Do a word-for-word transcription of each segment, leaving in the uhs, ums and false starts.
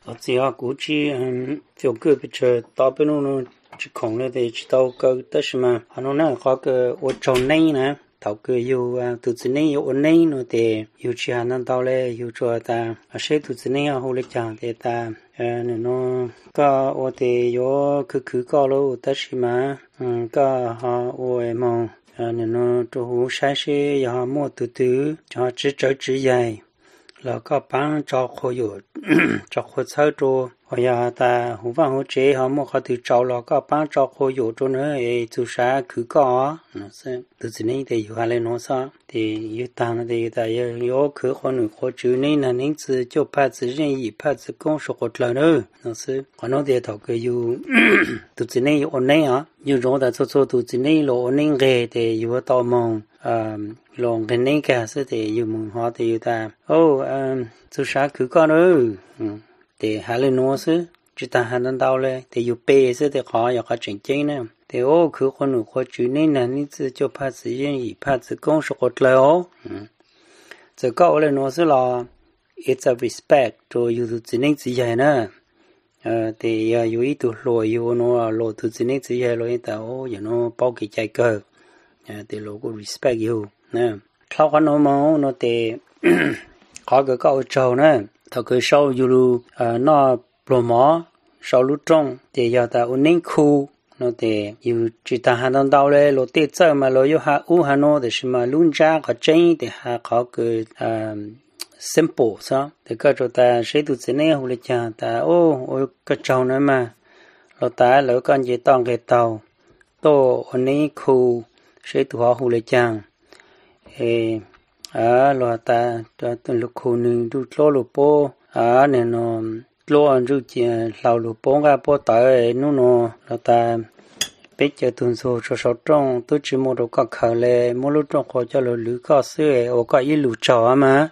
我只要估计嗯，就个别车大部分呢，只空了的知道个但是嘛，还能呢，好个我找内呢。头个有啊，肚子内有内no的，有其他能到嘞，有做的，啊，谁肚子内啊，好来讲的的，呃，那种个我的有去去搞了，但是嘛，嗯，个哈我么，呃，那种做山些也么嘟嘟，就只找只野，แล้วก็ปังจอโคอยู่จอโคเช่าตัวพยาแต่หูฟังหูเจ้เขาบอกเขาถือจอแล้วก็ปังจอโคอยู่ตัวเนอเอจุชาคือก็นั่นสิตัวนี้เดี๋ยวอยู่อะไรน้องซะเดี๋ยวอยู่ตามเดี๋ยวแต่ยัง有คือคนหนึ่งคนจูนี่นั่นนี่คือ就怕自任意怕自公说过了呢นั่นสิคนนั้นเดี๋ยวเขาก็อยู่ตัวนี้อยู่อันนี้อ่ะอยู่รอแต่做做ตัวนี้รออันนี้เกเดี๋ยวอยู่ต่อมองอ่าลองกันนี่ก็是เดี๋ยวอยู่มุมหัวเดี๋ยวแต่โอ้อืมจุชาคือก็เนออืมเดี๋ยวหาเลยน้องสิจิตหันนั่นดาวเลยเดี๋ยวอยู่เป้สิเดี๋ยวเขาอยากเขาจริงๆเนี่ยเดี๋ยวคือคนหนึ่งคนจูนี่นั่นนี่จะจะ怕自愿意怕自公说过了哦嗯这个我来น้องสิล่ะ it's a respect ตัวอยู่ตัวจริงจริงนะเออแต่อย่าอยู่อีตัวรวยอยู่น้องรวยตัวจริงจริงเลยแต่โอ้ยน้องป้องกันใจเกิดเออแต่เราก็ respect อยู่นะเขาคนน้องมองน้องแต่เขาก็เขาเจ้านะถ้าเกิดเขาอยู่เอ่อน้าปลอมอ๋อเขารู้ตรงแต่อย่าแต่อุ่นนิ่งคู่nó để yêu chỉ ta hàng đông đào嘞，老爹做嘛，老有下乌hàng nó，就是嘛，lunch和蒸的下考个呃 simple 噻，这个就但谁都知呢，我来讲，但哦，我个招呢嘛，老大老干嘢当个刀，多我呢苦，谁都好我来讲，诶啊，老大这这路苦呢都老路波啊，那喏。lo ăn rau chè lao lụp bông ga bó tỏi nó nó là ta biết cho tuần số cho sáu trong tôi chỉ mua đồ có khờ lệ mua lúc trong khó cho lũ có sữa ở có ít lũ trò mà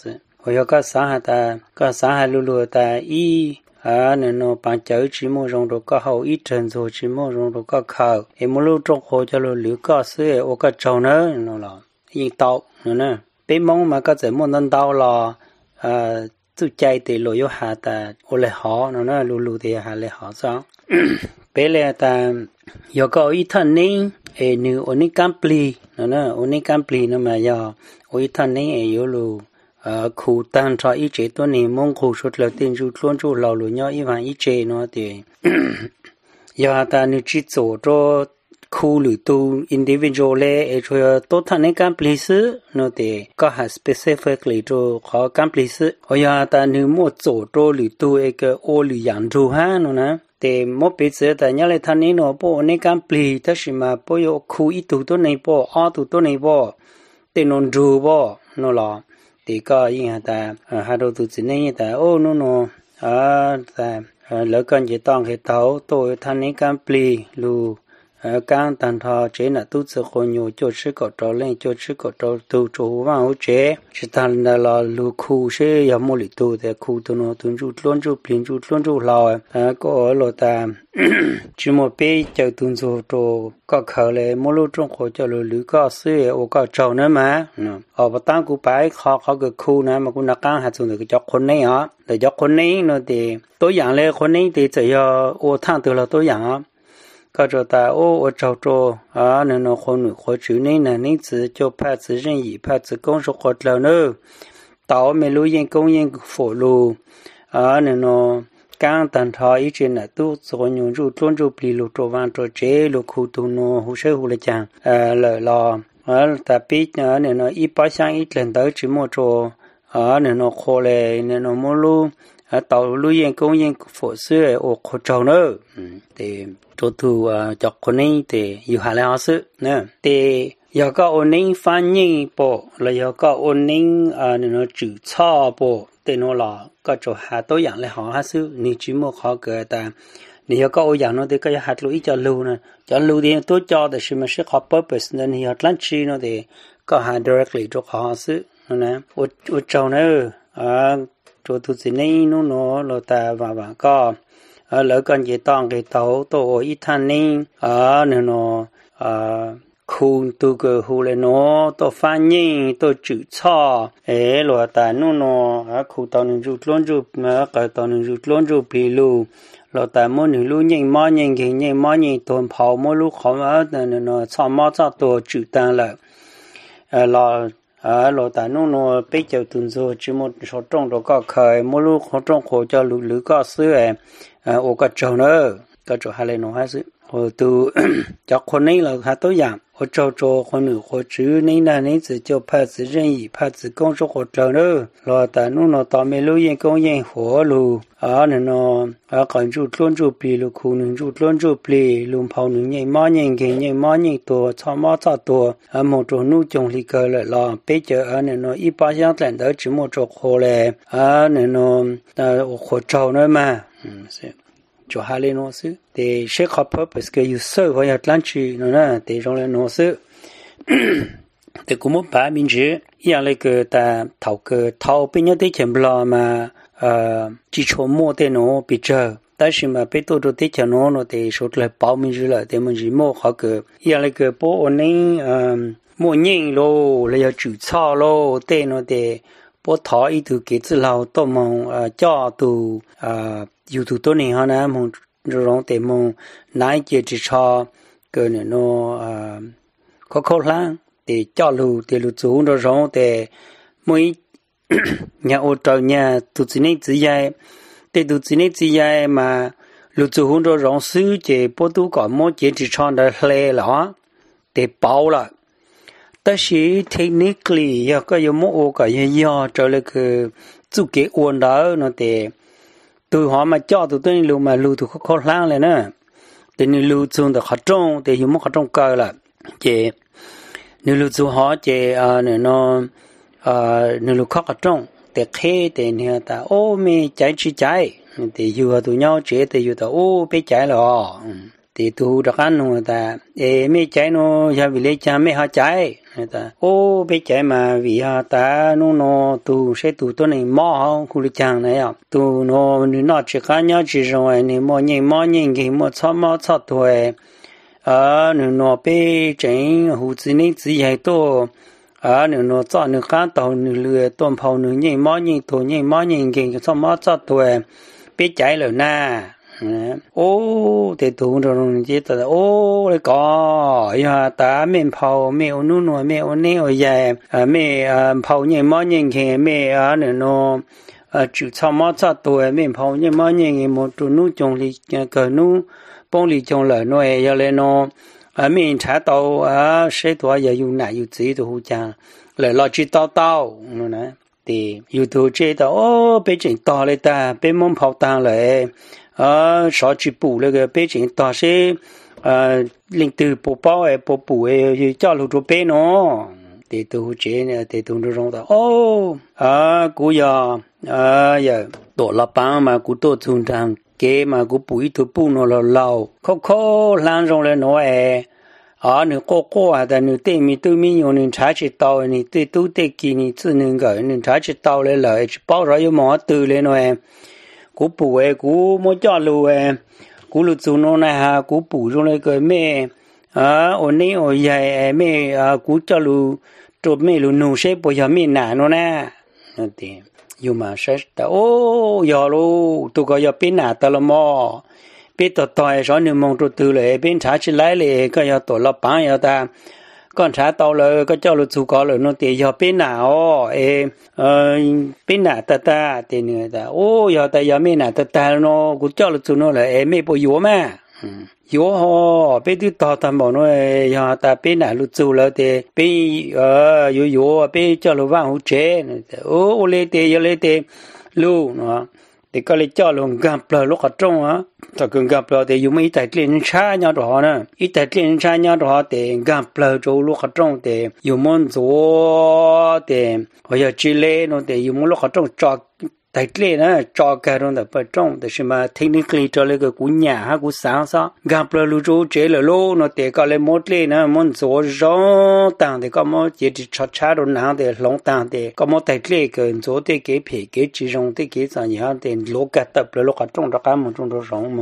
hồi có sáng hà ta có sáng hà lũ lũ ta ít à nên nó bán chợ chỉ mua rong đồ có hậu ít trần số chỉ mua rong đồ có khờ em mua lúc trong khó cho lũ có sữa ở có trâu nữa nó là yên tàu nữa nè bé mong mà có thể mua nên tàu là à tu chạy thì lối hạ ta ô lệ họ nó nó lù lù thì hạ lệ họ sao bé lệ ta giờ có ít thân nín ê nữ ô ní cam pli nó nó ô ní cam pli nó mà giờ ô ít thân nín ê yếu lù ờ khu tan cho ít chếตัวนี้มงkhuสุดแล้วtinจุดล้วนจุดเราลย่ออีวันอีเจเนาะที่giờ ta nữ chỉ做cho khu lữ tu individual lệ ở chỗ tốt thằng này cam place nó để có hạt specifically cho họ cam place ở nhà ta nếu một chỗ cho lữ tu ấy cái ô lữ养猪ha nó nè để một bây giờ ta nhớ lại thằng này nó bỏ này cam place thế thì mà bỏ vô khu ít tuตัวnày bỏ ở tuตัวnày bỏ để nó猪bỏ nó là để có ý hả ta hà đồ tu chỉ này ta ô nó nó à ta lỡ con chỉ tòng cái tàu tôi thằng này cam place lu càng tàn thọ chế là tu sửa khôi nhô cho sức có trò lên cho sức có trò tu chủ vào hỗ chế chỉ thành là là lu khu sẽ có một lịch tu để khu tu nó tu chút luôn chút pin chút luôn chút lò à có ở lò ta chỉ một bé chờ tu số trò có khờ lệ một lúc trong khối cho lù lù có sữa ở có trâu nữa mà ở bên ta cũng phải khó khó cái khu này mà cũng là càng hạt xuống được cho con này á để cho con này nó thì tối dạng lệ con này thì chỉ có ở thang từ là tối dạngก็จะแต่โอ้我找着啊那那คนหนึ่งคน主呢那你只就怕自任意怕自公说活了呢到没路员工员辅路啊那那刚等他一直呢都做牛肉专注比路做完做这路苦都呢胡说胡来讲呃了了啊但比呢那那一百箱一人都只么做啊那那可嘞那那么路à tàu lưu yên công yên phổ sư ở khu trâu nữa thì chỗ thu cho con này thì yêu hà lao sư nè thì giờ có ổn định phán nhiên bộ là giờ có ổn định à nó chữ cho bộ thì nó là có chỗ hà tối dạng lại họ hát sư ni chỉ một họ kể ta nếu có ổn dạng nó thì cái hạt lưu ý cho lưu nè cho lưu thì tôi cho thì sẽ mà sẽ có purpose nên hiện lăn chi nó thì có hà directly cho họ sư nè ở ở trâu nữa à chỗ tu sĩ này nó nó là ta và và có ở lỡ con gì tòng cái tàu tổ ít thanh này ở nó nó khu tu cái khu lên nó to pha nhing to chữ cho ấy lo ta nó nó à khu tao nên rút luôn rút mà cái tao nên rút luôn rút bì lu lo ta muốn những lu nhing mò nhing cái nhing mò nhing tuần phao mỗi lu khó mà nên nó cho mò cho to chữ tan lại à lo à lo ta nó nó bây giờ tuần rồi chỉ một số trong đó có khởi mỗi lu khó trong khó cho lu lu có sữa à ô có trâu nữa có trâu hai lên nó hai sữa hồi từ cho con này là khá tối giản hồi trâu trâu con nữ hồi chữ này là này chỉ cho phát sự dân ý phát sự công số hồi trâu nữa rồi tại nó nó tao mới lưu yên công yên火lu à nên nó à còn chú luôn chú bì lu khu nên chú luôn chú bì luôn phao nữ nhảy má nhảy cái nhảy má nhảy tua cho má cho tua à một chỗ nu trồng lì cờ lại là bây giờ à nên nó ít bao nhiêu lần đó chỉ một chỗ hồ lệ à nên nó à hồi trâu nữa mà cho hai lên nó xứ thì sẽ khó phớt bởi vì you sơ vào nhật lan trì nó nè thì trong lên nó xứ thì cũng một bài mình chứอย่างเลยก็แต่เท่าก็เท่าเป็นยังได้เขียนบล็อกมาเอ่อจีโชโม่เตโนไปเจอแต่是嘛被多多的เขียนโน่นแต่说来报名去了แต่มันจีโม่เขาก็อย่างเลยก็พวกนี้เอ่อโม่ยิงโลแล้ว要จุ操โลแต่โนแต่พวกท้ออีตัวเกิดเราตัวมองเอ่อจ่อตัวเอ่ออยู่ตัวตัวนี้ฮะนะมองร้องแต่มองนายเจจิชอเกินเนาะเอ่อเขาเขาล้างแต่จ่อลูแต่ลูจูนร้องแต่มวยnhà ô tô nhà tụi chị này chỉ dạyแต่tụi chị này chỉ dạy màลูจูนร้องซื้อเจพวกตัวก่อนมอเจจิชอได้เลยเหรอแต่เปล่าละแต่是 technically 也ก็有么我个也要这那个做给我的那的từ họ mà cho tụi tôi lưu mà lưu tụi khó khó khăn này nè thì nếu lưu chung được khó trông thì dùng một khó trông cơ là chị nếu lưu chung họ chị à nếu nó à nếu lưu khó khó trông thì khi thì người ta ô mẹ chạy chỉ chạy thì dù tụi nhau chị thì dù ta ô bé chạy rồi thì tụi đặc ăn người ta ê mẹ chạy nó giờ vì lấy cha mẹ họ chạy người ta ô bé chạy mà vì họ ta nó nó tụi sẽ tụi tôi này mò họ khu lịch trang này à tụi nó nó chỉ cá nhau chỉ rồi này mò nhìn mò nhìn cái mò chó mò chó tuổi à nó nó bé chạy hồ chí minh chỉ hay to à nó nó cho nó cá tàu nó lừa tôm phao nó nhìn mò nhìn tuổi nhìn mò nhìn cái chó mò chó tuổi bé chạy rồi na ô thì tụi nó chỉ là ô cái có ya ta mình phao mình ôn nu nu mình ôn neo vậy mình phao như mấy những cái mình à nó chịu sao mà sao tuổi mình phao như mấy những cái một tụi nu trồng lì cái nu bông lì trồng lợn nó vậy là nó mình trả tàu à sẽ tuổi giờ dùng này dùng gì tụi hú cha lại lo chỉ tao tao nó nè thì YouTube chế tao ô bây giờ tao lại ta bây mong phao ta lại à sáu chỉ bù là cái bây giờ ta sẽ à linh từ bộ bao ấy bộ bù ấy cho lục đồ bé nó thì tôi chế này thì tôi nó rong ta ô à cú giờ à giờ tổ lập bang mà cú tổ trung trang cái mà cú bùi tôi bù nó là lâu khó khó lan rong lên nó ấy à nếu có có àแต่nếu tên mình tôi mình dùng nên trả chỉ tao nên tôi tôi tên kia nên chỉ nên cái nên trả chỉ tao lên lại chỉ bao rồi yêu mà từ lên nó ấy cú bù ấy cú mua cho lù ấy cú lù chú nó này ha cú bù trong này cái mẹ à ổn này ổn dài mẹ à cú cho lù cho mẹ lù nụ sẽ bây giờ mẹ nã nó nè thì yêu mà sẽ ta ô giờ lù tụi cái giờ bên nã ta là mò bên tao tao rồi nếu mong tụi từ lại bên trả chỉ lấy lại cái giờ tụi lập bán giờ ta con trả tao là cái cho lù chú có là nó thì giờ bên nào ê ờ bên nào ta ta thì người ta ô giờ ta giờ bên nào ta ta nó cũng cho lù chú nó là em mấy bộ yếu mà yếu ho bên thứ tao ta bảo nó giờ ta bên nào lù chú là thì bên ờ yếu yếu bên cho lù vàng hỗ trợ ô lấy thì giờ lấy thì lù nó thì có lấy cho lù gặp là lúc ở trong á ta cần gặp là thì dùng mấy tài liệu tra nhau đó nè ít tài liệu tra nhau đó thì gặp là chỗ lúc ở trong thì dùng món zoo thì bây giờ chỉ lấy nó thì dùng món lúc ở trong cho tài liệu nè cho cái đó là bên trong thì mà technically cho lấy cái cuốn nhà hay cuốn sáng sao gặp là lúc chỗ chế là lô nó thì có lấy một lấy nè món zoo rong tàng thì có món chỉ cho cha đồ nào thì long tàng thì có món tài liệu cái zoo thì cái皮cái chỉ rong thì cái gì hết thì lô cái tập là lúc ở trong đó cái món trong đó rong món là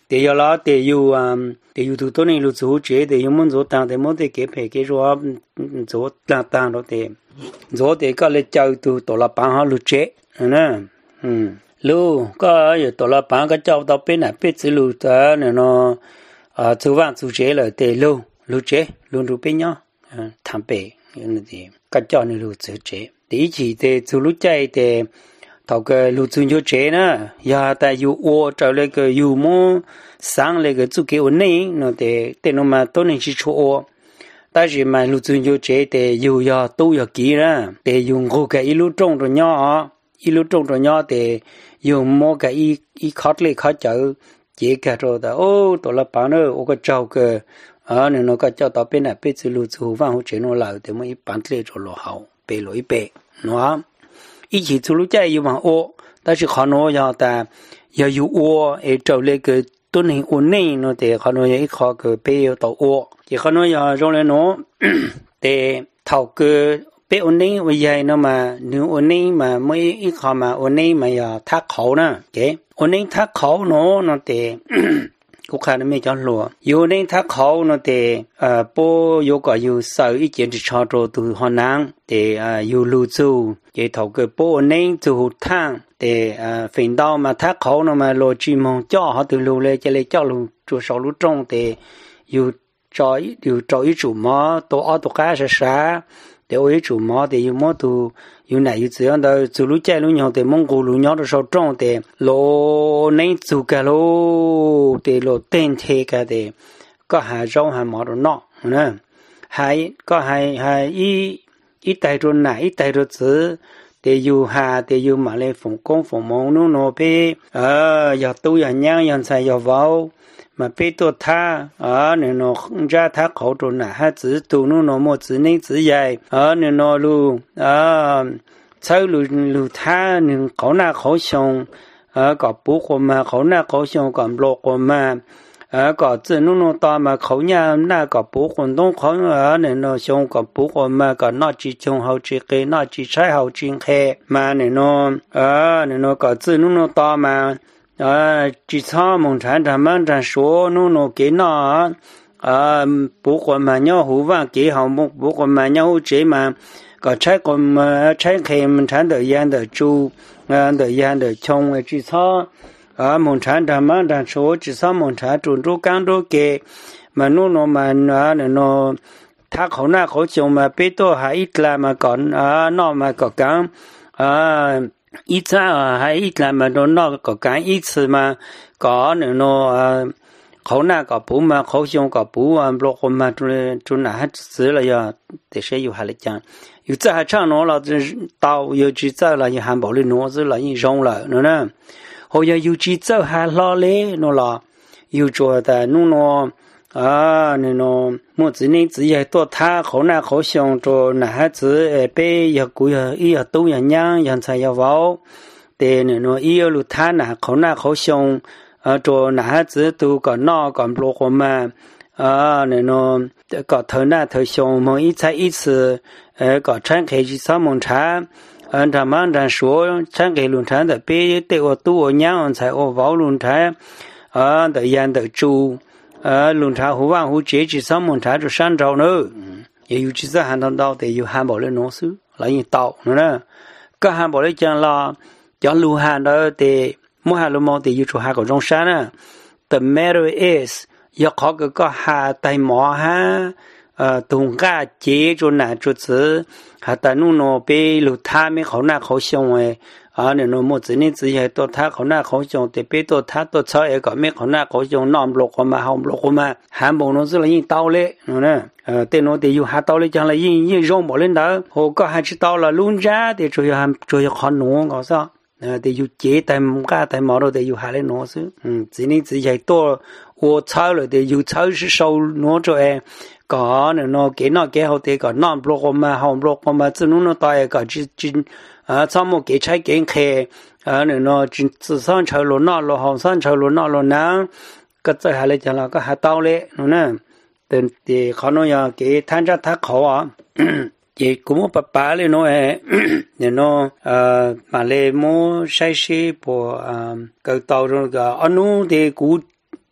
để giờ là để yêu để yêu tụ tôi này lúc chú chế để yêu muốn chú tăng để muốn để kế phải kế rồi chú tăng tăng đó để chú để cái lấy cháu tụ tổ là bán họ lúc chế nè ừ lúc có giờ tổ là bán cái cháu tao bên này bên dưới lúc đó nè nó à chú vang chú chế là để lúc lúc chế lúc lúc bên nhau tham bể như thế cái cháu này lúc chú chế để chỉ để chú lúc chế để thầu cái lúc chú cho chế nè giờ tại yêu ô trở lại cái yêu muốn sáng lại cái chú cái ổn định nó để để nó mà tôi nên chỉ cho ô tại vì mà lúc chú cho chế để yêu giờ tôi giờ kỹ ra để dùng cái cái lúc trồng rồi nhỏ lúc trồng rồi nhỏ để dùng mua cái y y khát lấy khát chở chế cả rồi đó ô tôi là bán nữa ô cái trâu cái à nên nó cái trâu tao bên này bên dưới lúc chú vang hỗ trợ nó lại để mà y bán lấy rồi lo hậu bể lối bể nó一起出入在有嘛哦，但是可能要的要有哦，诶，找那个锻炼屋内喏的，可能要一考个背要到哦，也可能要让人喏的头个背屋内为啥那么你屋内嘛每一考嘛屋内嘛要他考呢，给屋内他考喏喏的。กูขาดไม่จำหลัวอยู่ในทักเขาเนาะแต่เอ่อปอยก็อยู่สาวอีเจนที่ชอบตัวตัวหอนังแต่เอ่ออยู่ลู่จู่เจ้าเขาก็ปอในจู่ทางแต่เอ่อฝิ่นดาวมาทักเขาเนาะมาโลจีมองจ่อเขาตัวลู่เลยจะเลยจ่อลู่จู่สาวลู่ตรงแต่อยู่จ่ออยู่จ่ออีจู่หมอตัวอ้อตัวก้าช้าช้าแต่โอ้ยจู่หมอแต่อยู่หมอตัวอยู่ไหนอยู่这样的จู่ลู่ใจลู่ยองแต่มงกูลู่ยองตัวสาวตรงแต่โลในจู่กันโลแต่โลเต้นเทกันแต่ก็หาจ้องหาหมอตัวนอกนะหายก็หายหายอีอีไตตัวไหนอีไตตัวจื้อแต่อยู่หาแต่อยู่มาเลยฝงกงฝงมองนู่นโนเปเอออย่าตู้อย่าย่างอย่าใส่อย่าเว้ามาเปตัวท่าเออเนี่ยโนจ้าท่าเขาตัวไหนฮะจื้อตัวนู่นโนโมจื้อนี่จื้อใหญ่เออเนี่ยโนลูเออใช้ลูลูท่าหนึ่งเขาหน้าเขาชงเออก็ปุ๊กมาเขาหน้าเขาชงก็โลกมาเออก็จื้อนู่นโนตามาเขาเนี่ยหน้าก็ปุ๊กคนต้องเขาเออเนี่ยโนชงก็ปุ๊กมาก็นอจีชงเขาจีเกนอจีใช้เขาจีแค่มาเนี่ยโนเออเนี่ยโนก็จื้อนู่นโนตามาเออจีช้ามงฉันทำมันฉันชัวนู่นโนเกนอเออปุ๊กมาเนี่ยหูว่าเกี่ยวมุกปุ๊กมาเนี่ยหูเจมาก็ใช้คนมาใช้เคมันฉันเดียนเดียจูเออเดียนเดียชงจีช้าอ่ามงฉันทำมันฉันชัวจีช้ามงฉันจุนรูกันรูเกมันนู่นโนมันอ่าเนี่ยโนถ้าเขาหน้าเขาชงมาเปิดตัวหายอีกลามาก่อนอ่านอกมาก่อนกันอ่าอีจ้าหายอีกลามาโดนนอกก่อนกันอี次มาก่อนเนี่ยโนอ่าเขาหน้าก็ปูมาเขาชงก็ปูอ่าบล็อกมาจุนจุนหน้าซื้อเลยอ่ะแต่เสียอยู่หาเลยจังอยู่在还唱喏了这到有几早了也汉堡的喏子了也用了喏呢后要有几早还老嘞喏了有做的喏喏啊那喏么子呢子也多他好那好想做男孩子诶被要顾要伊要都要娘要才要wowแต่เนี่ยเนาะอีลูท่าน่ะเขาหน้าเขาชงเอ่อตัวหน้าจื้อตัวก็นอกก็โลกมาอ่าเนี่ยเนาะก็เธอหน้าเธอชงมองอีใช้อี次เอ่อก็ฉันเคยสามงชาอันทำมันฉัน说ฉันเคยลุนชาแต่เป้แต่ว่าตัวยังใช้ว่าว้าลุนชาอ่าแต่ยันแต่จูเอ่อลุนชาหัวหัวเจจีสามงชาจะสั่นเจ้าเนอะ也有几次喊到到的有汉堡的农书来一刀呢ก็汉堡的讲啦讲路汉的的莫汉路毛的有出汉个中山呢 The matter is 要考个个哈带毛哈呃东家接住哪住子哈带弄弄被路他们好那好凶诶啊你弄么子呢子也多他好那好凶的被多他多操一个没好那好凶那落个嘛好落个嘛汉堡弄是了一刀嘞呢呃对喏的有哈刀嘞将来一一肉没领导我个还知道了路家的主要还主要看农搞啥呃得有节带唔家带毛了得有下来农是嗯子呢子也多我操了的有操是收挪着诶ก็เนี่ยเนาะเกน่ะเกเฮาเตก็นำบล็อกมาเฮาบล็อกมาซึ่งนู้นตายก็จิจิอ่าซ้ำเกใช้เกงแค่อ่าเนี่ยเนาะจิ自上潮路那路好上潮路那路นั้นก็จะหาเลยจังละก็หาเต้าเลยนู่นน่ะแต่ที่เขาเนาะอย่าเกท่านจะทักเขาอ่ะเจกุมปะปาเลยเนาะเอเนี่ยเนาะเอ่อมาเลยโมใช้สิบ่อ่าก็เต้าก็อนุเดกูเ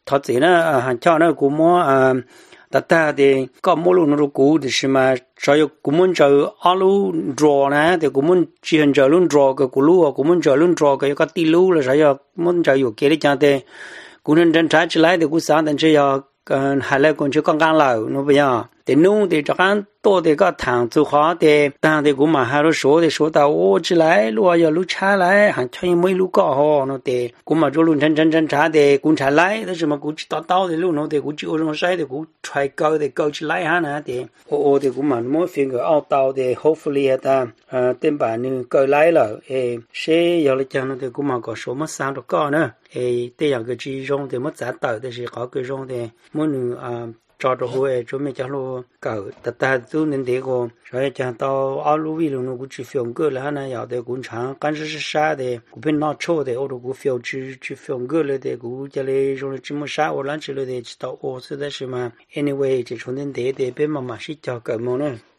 thật sự nó hàng cho nó cũng mua ta ta thì có mua luôn nó cũ thì mà sau cũng muốn chờ alu draw nè thì cũng muốn chỉ hành chờ luôn draw cái cũ luôn cũng muốn chờ luôn draw cái cái tí luôn là sau muốn chờอยู่cái đấy chẳng thế cũng nên chân trái chỉ lại thì cũng sáng đến chỉ giờ hai lại còn chưa còn càng lâu nó bây giờ thì nung thì chắc ăn多的个糖做好的，但是我们还是说的说到我起来，如果要录下来，还穿没录搞好那的，我们做录成真真查的，公查来，但是嘛，估计到到的录那的，估计我用晒的，估揣高的高起来哈那的，我我的我们莫分个凹到的 ，hopefully 的，呃，等把你高来了，诶，谁要来讲那的，我们个什么三着高呢？诶，这样个其中的么咋到的是搞个中的，么女啊。cho đồ huệ cho mấy cháu lo cỡ tất cả tu nên thế cô rồi chẳng tao áo lúa vì nó cũng chỉ phiền cơ là này giờ để cũng chẳng cái gì是啥的cũng bên nó cho de ô đồ cũng phiền chỉ chỉ phiền cơเลยde cũng cho lấy rồi chỉ mua啥我来吃了的知道哦实在是嘛 anyway 就从那这的边嘛嘛是叫个么呢